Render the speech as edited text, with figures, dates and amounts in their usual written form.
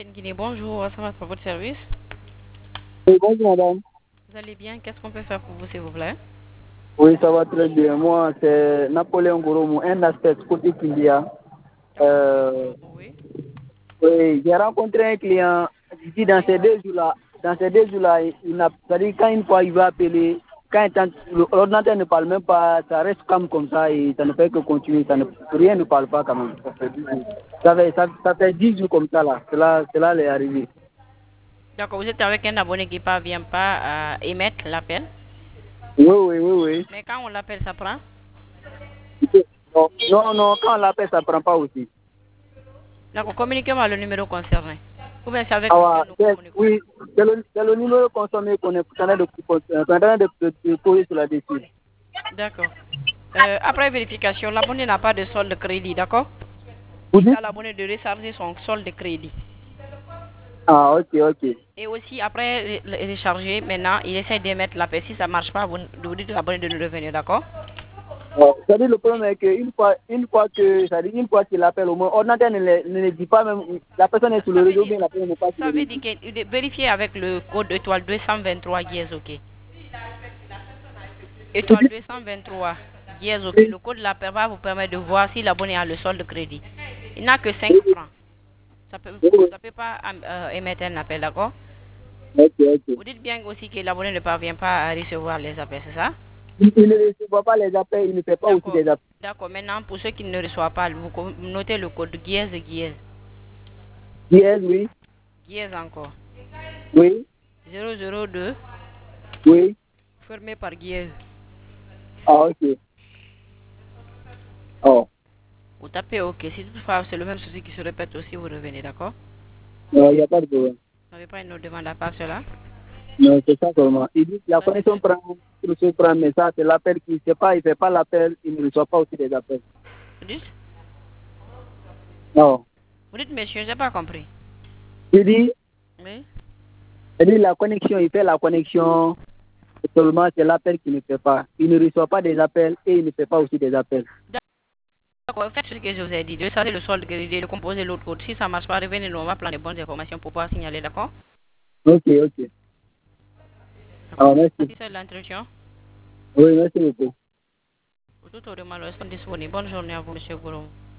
Guinée, bonjour, ça va pour votre service? Oui, bonjour madame. Vous allez bien? Qu'est-ce qu'on peut faire pour vous, s'il vous plaît? Oui, ça va très bien. Moi, c'est Napoléon Goromo, un aspect côté Kindia. Oui. Oui, j'ai rencontré un client ici dans ces 2 jours-là. Dans ces 2 jours-là, il n'a pas dit quand une fois il va appeler, quand l'ordinateur ne parle même pas, ça reste comme ça et ça ne fait que continuer. Rien ne parle pas quand même. Ça fait 10 jours. Ça fait 10 jours comme ça là. Cela est arrivé. D'accord, vous êtes avec un abonné qui ne parvient pas à émettre l'appel. Oui, oui, oui, Mais quand on l'appelle, ça prend? oui. Non, non, non, quand on l'appelle, ça ne prend pas aussi. D'accord, communiquez-moi le numéro concerné. Ou bien c'est avec Ah, lequel nous communiquons. oui, c'est le numéro consommé qu'on est en train de poser sur la dessus. D'accord. Après vérification, l'abonné n'a pas de solde de crédit, d'accord? Vous Dites dites? à l'abonné de recharger son solde de crédit. Ah, ok, ok. Et aussi, après recharger, maintenant, il essaie d'émettre l'appel. Si ça ne marche pas, vous dites à l'abonné de nous revenir, d'accord? C'est-à-dire le Vous problème dites, est une fois qu'il appelle au moins, ordinateur ne dit pas même, la personne est sur le ça veut réseau, dire, bien la personne n'est pas sur ça le veut réseau. dire que vérifiez avec le code étoile 223 dièse, ok? Vous Étoile dites? 223 dièse, ok? Oui, Le code là va vous permettre de voir si l'abonné a le solde de crédit. Il n'a que 5 oui, francs. Ça peut, oui, oui. ça peut pas émettre un appel, d'accord? Ok, ok. Vous dites bien aussi que l'abonné ne parvient pas à recevoir les appels, c'est ça? Il ne reçoit pas les appels, il ne fait pas aussi D'accord. des appels. D'accord. Maintenant, pour ceux qui ne reçoivent pas, vous notez le code dièse, dièse. Yes, oui, Dièse encore. oui, 002, oui. fermé par dièse. Ah, ok. Oh, Vous tapez OK. Si toutefois c'est le même souci qui se répète aussi, vous revenez, d'accord? non, il n'y a pas de problème. Vous n'avez pas une autre demande à part cela? Non, c'est ça seulement. Il dit que la Ça, c'est connexion prend, mais ça, c'est l'appel qui ne sait pas, il ne fait pas l'appel, il ne reçoit pas aussi des appels. Vous dites? Non. Vous dites, monsieur, je n'ai pas compris. Il dit, Oui? la connexion, il fait la connexion, seulement c'est l'appel qui ne fait pas. Il ne reçoit pas des appels et il ne fait pas aussi des appels. D'accord. Faites ce que je vous ai dit. De charger le solde, de composer l'autre code. Si ça ne marche pas, revenez, nous on va prendre les bonnes informations pour pouvoir signaler, d'accord? Ok, ok. D'accord. Alors, merci. Si c'est l'entretien, Oui, merci beaucoup. pour tout autre mal, restons disponibles. Bonne journée à vous, monsieur Gourou.